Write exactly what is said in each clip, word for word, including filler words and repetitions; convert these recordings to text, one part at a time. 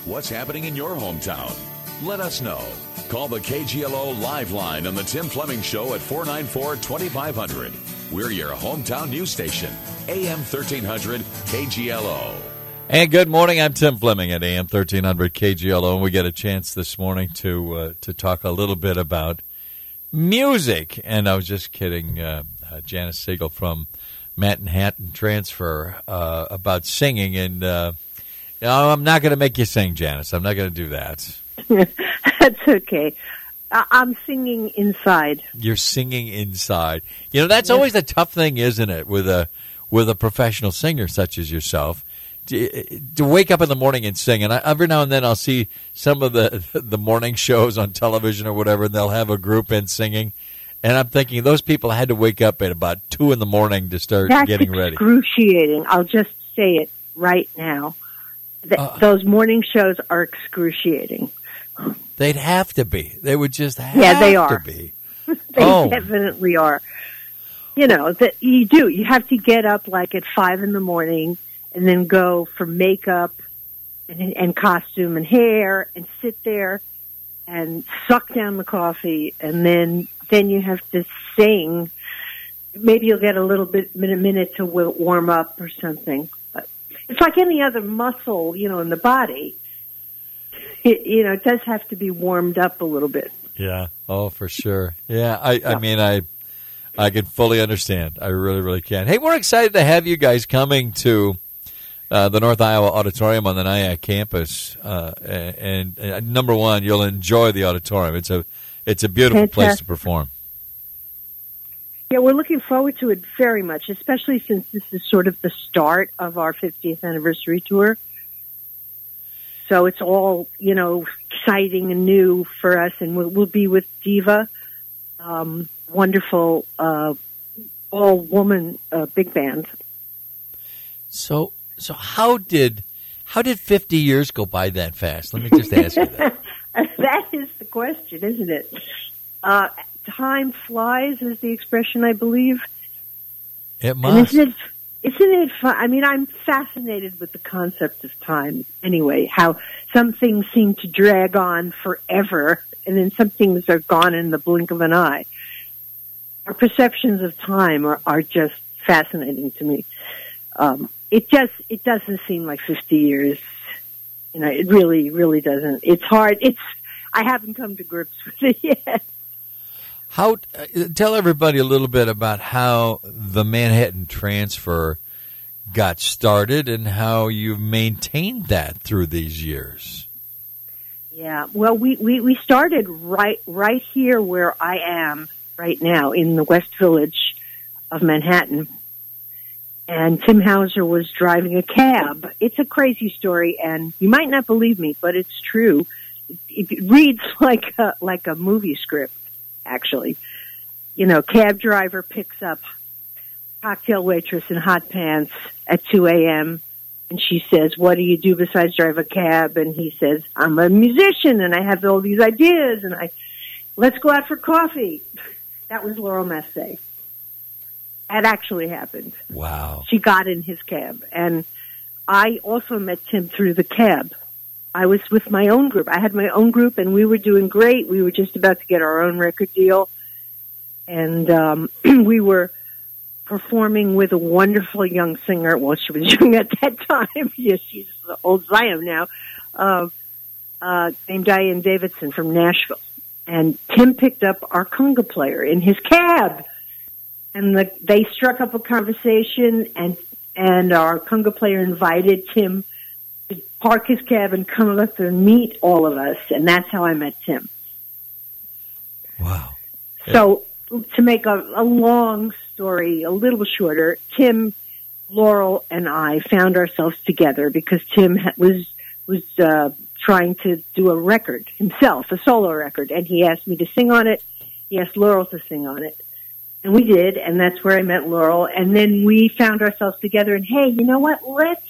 What's happening in your hometown? Let us know. Call the K G L O Live Line on the Tim Fleming Show at four nine four, two five zero zero. We're your hometown news station, A M thirteen hundred K G L O. And good morning. I'm Tim Fleming at A M thirteen hundred K G L O, and we get a chance this morning to uh, to talk a little bit about music. And I was just kidding uh, uh, Janice Siegel from Manhattan Transfer uh, about singing, and uh, you know, I'm not going to make you sing, Janice. I'm not going to do that. That's okay. I- I'm singing inside. You're singing inside. You know, that's always the tough thing, isn't it, with a with a professional singer such as yourself, to, to wake up in the morning and sing. And I, every now and then I'll see some of the the morning shows on television or whatever, and they'll have a group in singing. And I'm thinking those people had to wake up at about two in the morning to start That's getting ready. That's excruciating. I'll just say it right now. Th- uh, those morning shows are excruciating. They'd have to be. They would just have yeah, they are. to be. they oh. definitely are. You know, that you do. You have to get up like at five in the morning and then go for makeup and, and costume and hair and sit there and suck down the coffee, and then then you have to sing. Maybe you'll get a little bit a minute to warm up or something. But it's like any other muscle, you know, in the body. It, you know, it does have to be warmed up a little bit. Yeah. Oh, for sure. Yeah. I, yeah. I mean, I I can fully understand. I really, really can. Hey, we're excited to have you guys coming to uh, the North Iowa Auditorium on the N I A C campus. Uh, and, and number one, you'll enjoy the auditorium. It's a it's a beautiful Fantastic. place to perform. Yeah, we're looking forward to it very much, especially since this is sort of the start of our fiftieth anniversary tour. So it's all, you know, exciting and new for us, and we'll, we'll be with Diva, um, wonderful uh, all-woman uh, big band. So, so how did how did fifty years go by that fast? Let me just ask you that. That is the question, isn't it? Uh, time flies is the expression, I believe. It must. And isn't it? Isn't it fun? I mean, I'm fascinated with the concept of time anyway, how some things seem to drag on forever, and then some things are gone in the blink of an eye. Our perceptions of time are, are just fascinating to me. Um, it just, it doesn't seem like fifty years. You know, it really, really doesn't. It's hard. It's, I haven't come to grips with it yet. How uh, tell everybody a little bit about how the Manhattan Transfer got started and how you've maintained that through these years. Yeah, well, we, we, we started right right here where I am right now in the West Village of Manhattan, and Tim Hauser was driving a cab. It's a crazy story, and you might not believe me, but it's true. It, it reads like a, like a movie script. Actually, you know, cab driver picks up cocktail waitress in hot pants at two a.m. and she says, "What do you do besides drive a cab?" And he says, "I'm a musician and I have all these ideas and I let's go out for coffee." That was Laurel Massey. That actually happened. Wow. She got in his cab, and I also met Tim through the cab. I was with my own group. I had my own group, and we were doing great. We were just about to get our own record deal, and um, we were performing with a wonderful young singer. Well, she was young at that time. Yes, she's old as I am now, uh, uh, named Diane Davidson from Nashville. And Tim picked up our conga player in his cab, and the, they struck up a conversation, and, and our conga player invited Tim to park his cab and come up and meet all of us, and that's how I met Tim. Wow. So to make a, a long story a little shorter, Tim, Laurel, and I found ourselves together because Tim ha- was was uh, trying to do a record himself, a solo record, and he asked me to sing on it. He asked Laurel to sing on it. And we did, and that's where I met Laurel. And then we found ourselves together, and hey, you know what? Let's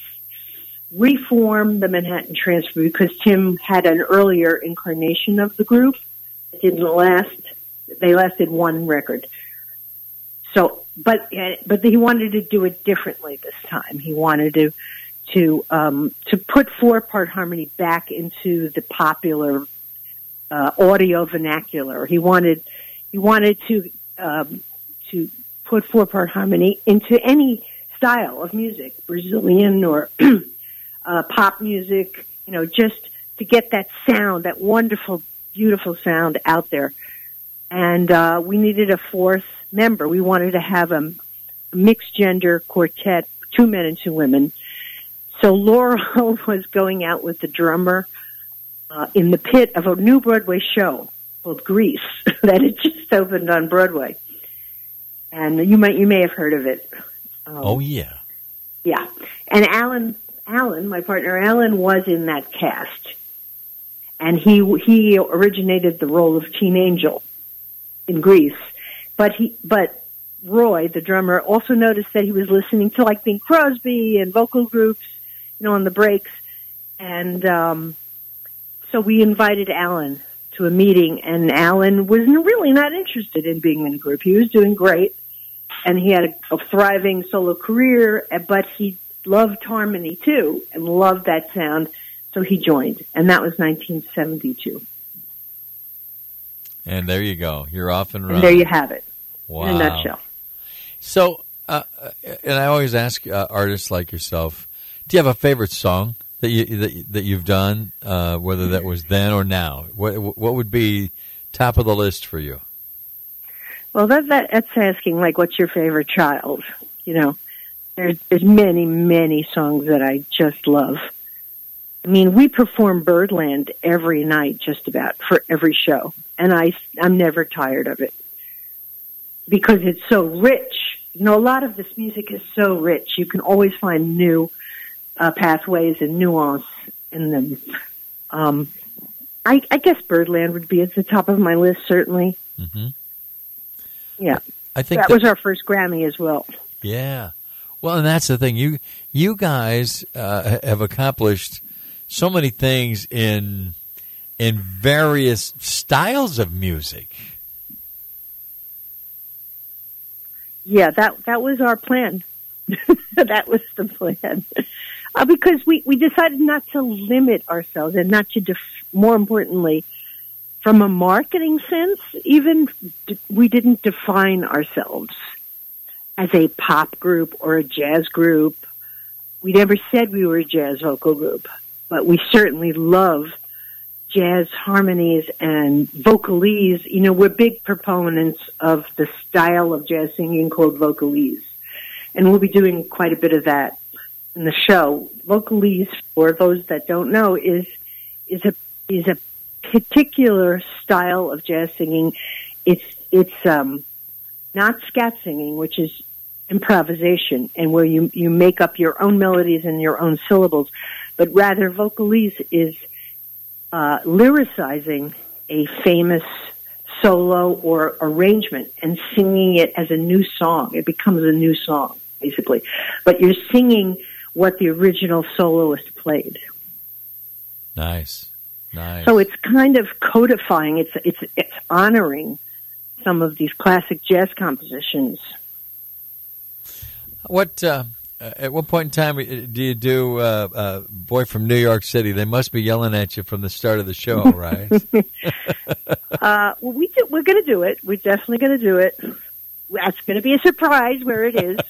reform the Manhattan Transfer, because Tim had an earlier incarnation of the group. It didn't last. They lasted one record. So, but but he wanted to do it differently this time. He wanted to to um, to put four-part harmony back into the popular uh, audio vernacular. He wanted he wanted to um, to put four-part harmony into any style of music, Brazilian or uh, pop music, you know, just to get that sound, that wonderful, beautiful sound out there. And uh, we needed a fourth member. We wanted to have a, a mixed-gender quartet, two men and two women. So Laurel was going out with the drummer uh, in the pit of a new Broadway show called Grease that had just opened on Broadway. And you might you may have heard of it. Um, oh, yeah. Yeah. And Alan, Alan, my partner Alan, was in that cast. And he he originated the role of Teen Angel in Grease. But he but Roy, the drummer, also noticed that he was listening to like Bing Crosby and vocal groups, you know, on the breaks. And um, so we invited Alan to a meeting, and Alan was really not interested in being in a group. He was doing great, and he had a, a thriving solo career, but he loved harmony too, and loved that sound, so he joined, and that was nineteen seventy-two. And there you go. You're off and running. And there you have it, wow. in a nutshell. So, uh, and I always ask uh, artists like yourself, do you have a favorite song that you that, that you've done, uh, whether that was then or now? What what would be top of the list for you? Well, that, that that's asking like, what's your favorite child? You know, there's there's many many songs that I just love. I mean, we perform Birdland every night, just about for every show, and I I'm never tired of it because it's so rich. You know, a lot of this music is so rich. You can always find new uh, pathways and nuance in them. Um, I, I guess Birdland would be at the top of my list, certainly. Mm-hmm. Yeah, I think that, that was our first Grammy as well. Yeah, well, and that's the thing. You you guys uh, have accomplished so many things in in various styles of music. Yeah, that that was our plan. That was the plan. Uh, because we, we decided not to limit ourselves and not to, def- more importantly, from a marketing sense, even d- we didn't define ourselves as a pop group or a jazz group. We never said we were a jazz vocal group, but we certainly love jazz harmonies and vocalese. You know, we're big proponents of the style of jazz singing called vocalese. And we'll be doing quite a bit of that in the show. Vocalese, for those that don't know, is is a is a particular style of jazz singing. It's it's um, not scat singing, which is improvisation, and where you you make up your own melodies and your own syllables, but rather vocalese is uh, lyricizing a famous solo or arrangement and singing it as a new song. It becomes a new song, basically. But you're singing what the original soloist played. Nice, nice. So it's kind of codifying. It's it's it's honoring some of these classic jazz compositions. What uh, at what point in time do you do uh, uh, "Boy from New York City"? They must be yelling at you from the start of the show, right? uh, well, we do, we're going to do it. We're definitely going to do it. That's going to be a surprise where it is.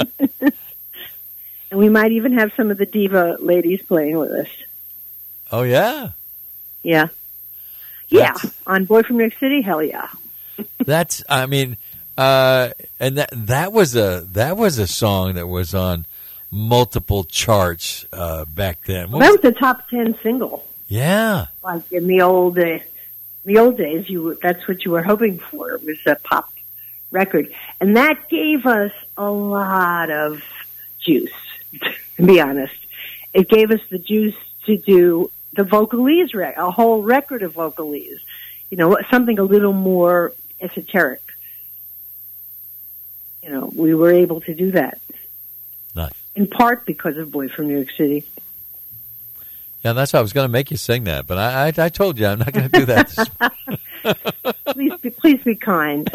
And we might even have some of the diva ladies playing with us. Oh, yeah? Yeah. That's, yeah. On Boy from New York City, hell yeah. That's, I mean, uh, and that that was a that was a song that was on multiple charts uh, back then. Well, that was the top ten single. Yeah. Like in the old, uh, the old days, you that's what you were hoping for. It was a pop record. And that gave us a lot of juice, to be honest. It gave us the juice to do the vocalese, rec- a whole record of vocalese. You know, something a little more esoteric. You know, we were able to do that. Nice. In part because of Boy from New York City. Yeah, that's why I was going to make you sing that, but I, I, I told you I'm not going to do that. please, be, please be kind.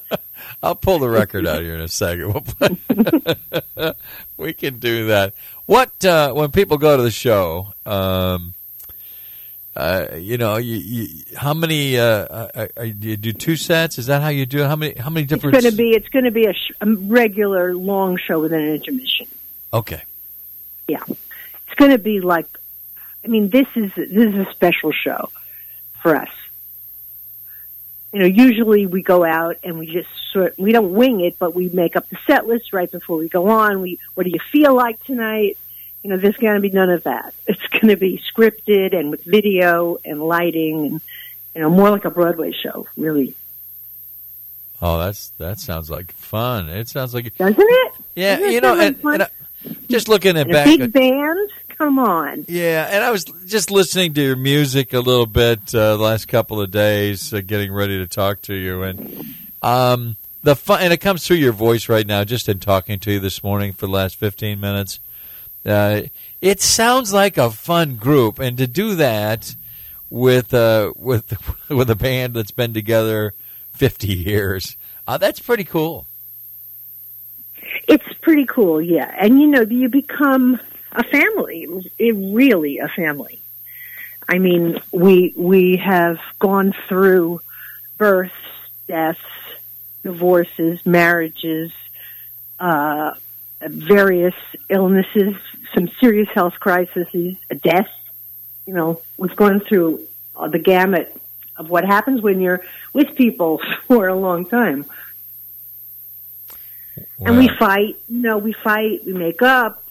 I'll pull the record out here in a second. We can do that. What uh, when people go to the show? Um, uh, you know, you, you, how many? Uh, uh, uh, you do two sets? Is that how you do it? How many? How many different? It's going to be. It's going to be a, sh- a regular long show with an intermission. Okay. Yeah, it's going to be like. I mean, this is this is a special show for us. You know, usually we go out and we just sort. We don't wing it, but we make up the set list right before we go on. We, what do you feel like tonight? You know, there's going to be none of that. It's going to be scripted and with video and lighting and, you know, more like a Broadway show, really. Oh, that's that sounds like fun. It sounds like doesn't it? Yeah, Doesn't it you know, sound and, like and I, just looking at and back, a big band. Come on. Yeah, and I was just listening to your music a little bit uh, the last couple of days, uh, getting ready to talk to you, and um, the fun, and it comes through your voice right now, just in talking to you this morning for the last fifteen minutes. Uh, it sounds like a fun group, and to do that with uh, with with a band that's been together fifty years, uh, that's pretty cool. It's pretty cool, yeah. And you know, you become a family. It really a family. I mean, we we have gone through births, deaths, divorces, marriages, uh, various illnesses, some serious health crises, a death. You know, we've gone through uh, the gamut of what happens when you're with people for a long time. Wow. And we fight. You know, we fight. We make up.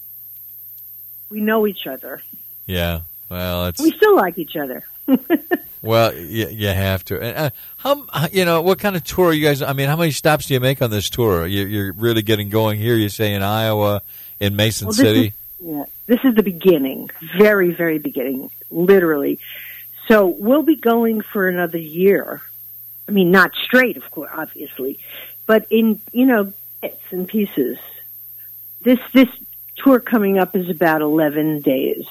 We know each other. Yeah. Well, it's we still like each other. Well, you, you have to. And uh, how you know what kind of tour are you guys? I mean, how many stops do you make on this tour? You, you're really getting going here. You say in Iowa, in Mason well, City. Is, yeah, this is the beginning, very, very beginning, literally. So we'll be going for another year. I mean, not straight, of course, obviously, but in you know bits and pieces. This this tour coming up is about eleven days.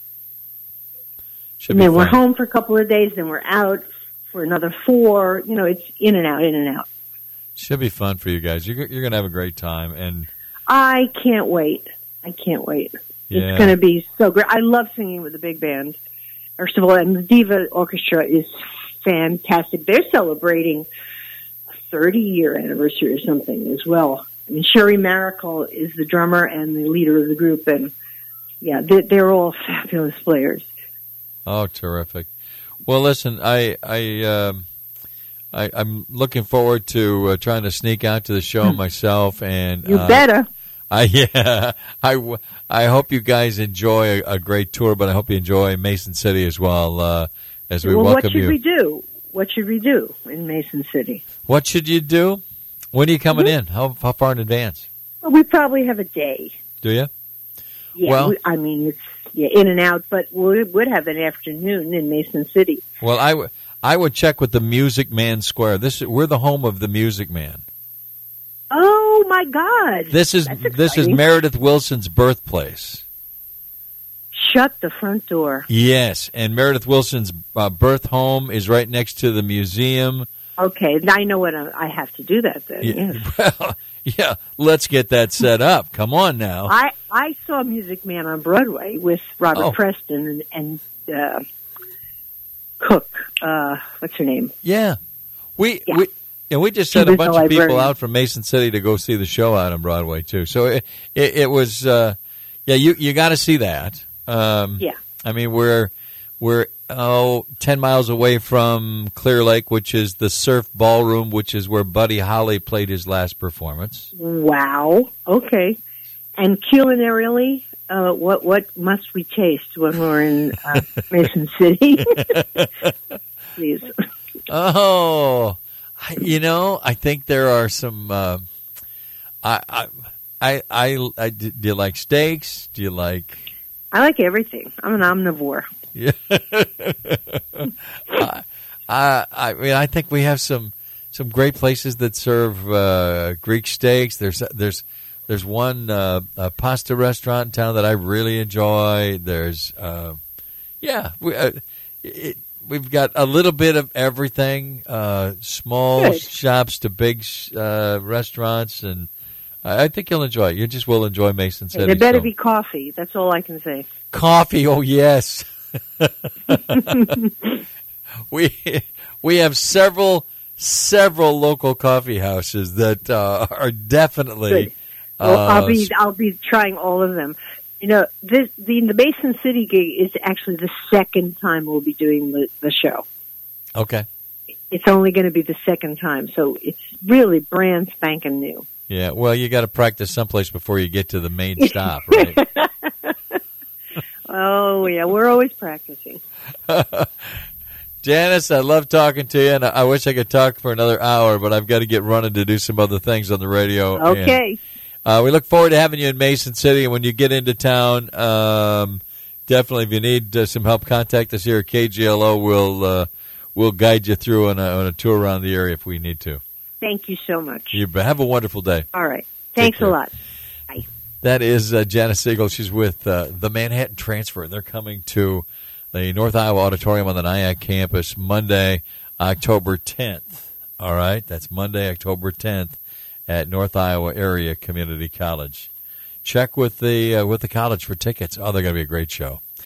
Should and then fun. We're home for a couple of days, then we're out for another four. You know, it's in and out, in and out. Should be fun for you guys. You're, you're going to have a great time. And I can't wait. I can't wait. Yeah. It's going to be so great. I love singing with the big band. First of all, and the Diva Orchestra is fantastic. They're celebrating a thirty-year anniversary or something as well. I mean, Sherry Maracle is the drummer and the leader of the group, and yeah, they're, they're all fabulous players. Oh, terrific! Well, listen, I, I, um, I I'm looking forward to uh, trying to sneak out to the show myself, and you uh, better. I yeah, I, I hope you guys enjoy a, a great tour, but I hope you enjoy Mason City as well uh, as we well, welcome you. What should we do? What should we do in Mason City? What should you do? When are you coming mm-hmm. in? How, how far in advance? Well, we probably have a day. Do you? Yeah, well, we, I mean, it's yeah, in and out, but we would have an afternoon in Mason City. Well, I, w- I would check with the Music Man Square. This We're the home of the Music Man. Oh, my God. This is this is Meredith Willson's birthplace. Shut the front door. Yes, and Meredith Willson's uh, birth home is right next to the museum. Okay, I know what I, I have to do that then. Yeah, Yes. well, yeah, let's get that set up. Come on now. I, I saw Music Man on Broadway with Robert Oh. Preston and, and uh, Cook. Uh, what's her name? Yeah, we Yeah. we and we just She sent a was the bunch of people librarian. out from Mason City to go see the show out on Broadway too. So it it, it was uh, yeah, you you got to see that. Um, Yeah. I mean we're we're oh ten miles away from Clear Lake, which is the Surf Ballroom, which is where Buddy Holly played his last performance. Wow. Okay. And culinarily, uh, what what must we taste when we're in uh, Mason City? Please. Oh, you know, I think there are some. Uh, I, I, I, I, I, do you like steaks? Do you like? I like everything. I'm an omnivore. Yeah. I, I, I mean, I think we have some some great places that serve uh, Greek steaks. There's there's there's one uh, a pasta restaurant in town that I really enjoy. There's uh, yeah, we, uh, it, we've got a little bit of everything, uh, small Good. shops to big uh, restaurants, and I, I think you'll enjoy it. You just will enjoy Mason City. There better so. be coffee. That's all I can say. Coffee, oh yes. we we have several several local coffee houses that uh, are definitely. Good. Well, uh, I'll be I'll be trying all of them. You know, this the the Mason City gig is actually the second time we'll be doing the, the show. Okay. It's only going to be the second time, so it's really brand spanking new. Yeah, well, you got to practice someplace before you get to the main stop, right? Oh, yeah, we're always practicing. Janice, I love talking to you, and I wish I could talk for another hour, but I've got to get running to do some other things on the radio. Okay. And, uh, we look forward to having you in Mason City, and when you get into town, um, definitely if you need uh, some help, contact us here at K G L O. We'll, uh, we'll guide you through on a, on a tour around the area if we need to. Thank you so much. You have a wonderful day. All right. Thanks a lot. Bye. That is uh, Janice Siegel. She's with uh, the Manhattan Transfer. They're coming to the North Iowa Auditorium on the Nyack campus Monday, October tenth. All right? That's Monday, October tenth at North Iowa Area Community College. Check with the uh, with the college for tickets. Oh, they're going to be a great show.